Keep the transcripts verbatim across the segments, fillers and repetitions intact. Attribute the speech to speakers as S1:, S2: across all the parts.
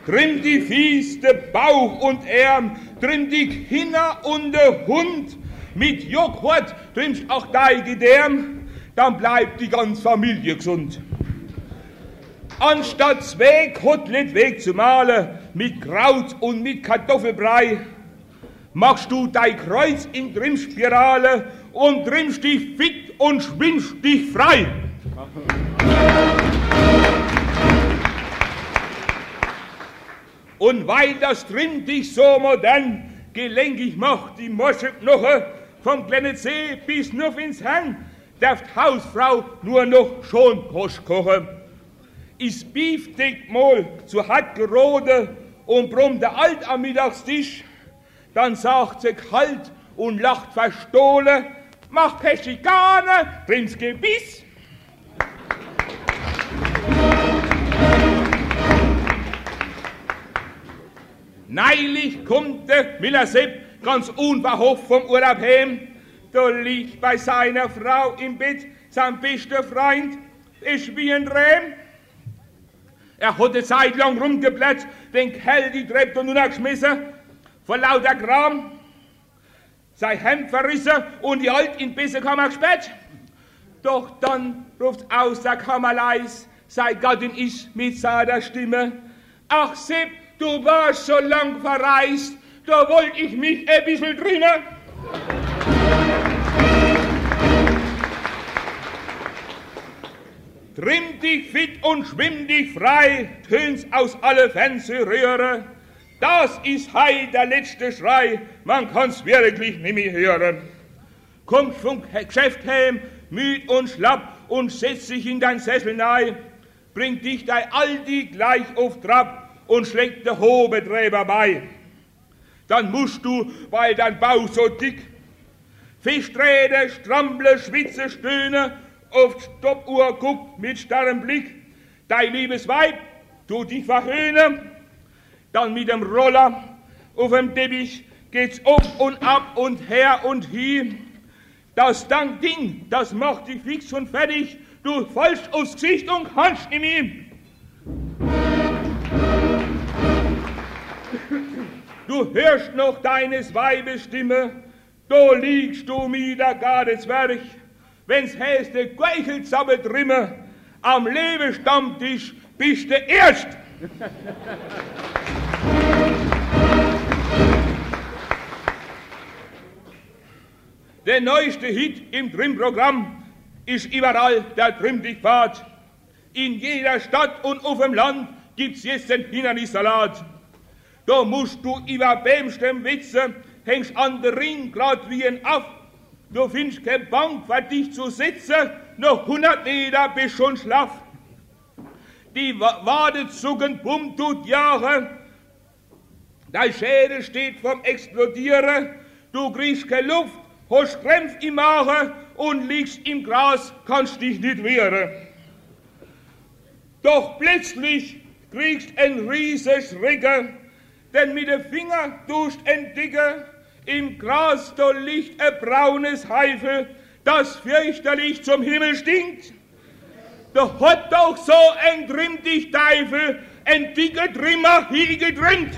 S1: drin die Fies, de Bauch und Ärm, drin die Kinder und de Hund, mit Joghurt trimmst auch dein Gedärm, dann bleibt die ganze Familie gesund. Anstatt zwei Kotelett wegzumalen, mit Kraut und mit Kartoffelbrei, machst du dein Kreuz in Trimmspirale und trimmst dich fit und schwimmst dich frei. Und weil das Trimm dich so modern gelenkig macht, die Mosche Knoche, vom kleinen See bis nur ins Herrn, darf die Hausfrau nur noch Schonkost kochen. Ist Beefsteak mal zu hart gerode und brummt der Alt am Mittagstisch, dann sagt sie kalt und lacht verstohlen, mach Pechikane, trimm's Gebiss. Neulich kommt der Miller Sepp ganz unverhofft vom Urlaub heim. Da liegt bei seiner Frau im Bett sein bester Freund, ist wie ein Rehm. Er hat eine Zeit lang rumgeblättert, den Kerl die Treppe und nur geschmissen, vor lauter Kram. Sein Hemd verrissen und die Alt in die Besserkammer gesperrt. Doch dann ruft aus der Kammer leis, sei Gattin ist mit seiner Stimme. Ach Sepp, du warst so lang verreist, da wollt ich mich ein bisschen drinnen. Trimm dich fit und schwimm dich frei, tön's aus alle Fernsehröhre. Das ist hei der letzte Schrei, man kann's wirklich nimmer hören. Kommst vom Geschäft heim, müd und schlapp und setz dich in dein Sessel nei, bringt dich dein Aldi gleich auf Trab und schlägt der Hobeträber bei. Dann musst du, weil dein Bauch so dick, Fischrede, Stramble, Schwitze, Stöhne, auf die Stoppuhr guckt mit starrem Blick, dein liebes Weib tut dich verhöhnen, dann mit dem Roller auf dem Teppich geht's auf und ab und her und hier. Das dann Ding, das macht dich fix und fertig, du fällst aufs Gesicht und kannst nicht mehr. Du hörst noch deines Weibes Stimme, da liegst du wieder gar des Werk, wenn's heißt, der Geichel zappelt Rimme, am Lebestammtisch bist du erst. Der neueste Hit im Trimmprogramm ist überall der Trimm-Dich-Pfad. In jeder Stadt und auf dem Land gibt's jetzt den Hindernissalat. Da musst du über Bämstem Witze, hängst an der Ring grad wie ein Aff. Du findest keine Bank für dich zu sitzen, noch hundert Meter bist schon schlaff. Die Wade zucken, bumm tut Jahre, dein Schädel steht vom Explodieren, du kriegst keine Luft, hast Krämpf im Magen und liegst im Gras, kannst dich nicht wehren. Doch plötzlich kriegst ein rieses Schrecken, denn mit dem Finger tust entdecken, im Gras da liegt ein braunes Heifel, das fürchterlich zum Himmel stinkt. Da hat doch so ein Trimm-Dich-Teufel ein dicker Trimmer hingetrimmt.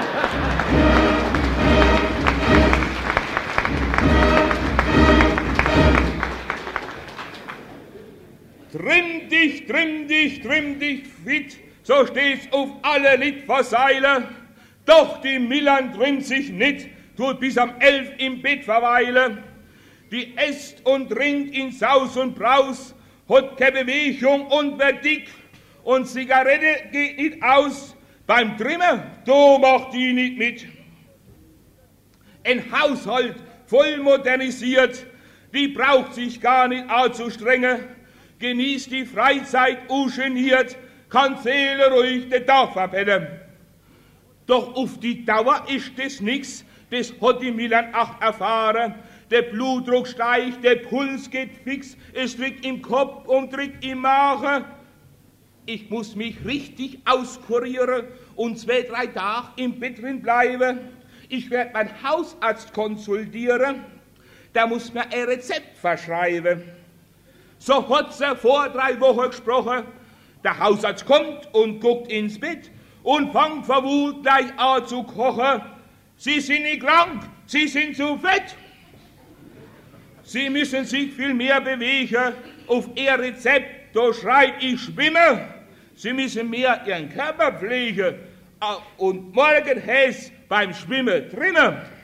S1: Trimm dich, trimm dich, trimm dich fit, so steht's auf alle Litfaßseile. Doch die Millern trimmt sich nit, tut bis am elf im Bett verweile. Die esst und trinkt in Saus und Braus, hat keine Bewegung und wird dick. Und Zigarette geht nicht aus, beim Trimmen, da macht die nicht mit. Ein Haushalt voll modernisiert, die braucht sich gar nicht allzu strenge. Genießt die Freizeit ungeniert, kann Seele ruhig den Tag verbellen. Doch auf die Dauer ist das nix, das hat die Millern auch erfahren. Der Blutdruck steigt, der Puls geht fix, es drückt im Kopf und drückt im Magen. Ich muss mich richtig auskurieren und zwei, drei Tage im Bett drin bleiben. Ich werde meinen Hausarzt konsultieren, der muss mir ein Rezept verschreiben. So hat sie vor drei Wochen gesprochen. Der Hausarzt kommt und guckt ins Bett und fangt vor Wut gleich an zu kochen. Sie sind nicht krank, Sie sind zu fett. Sie müssen sich viel mehr bewegen. Auf Ihr Rezept, da schreit ich schwimme. Sie müssen mehr Ihren Körper pflegen. Und morgen heißt beim Schwimmen drinnen.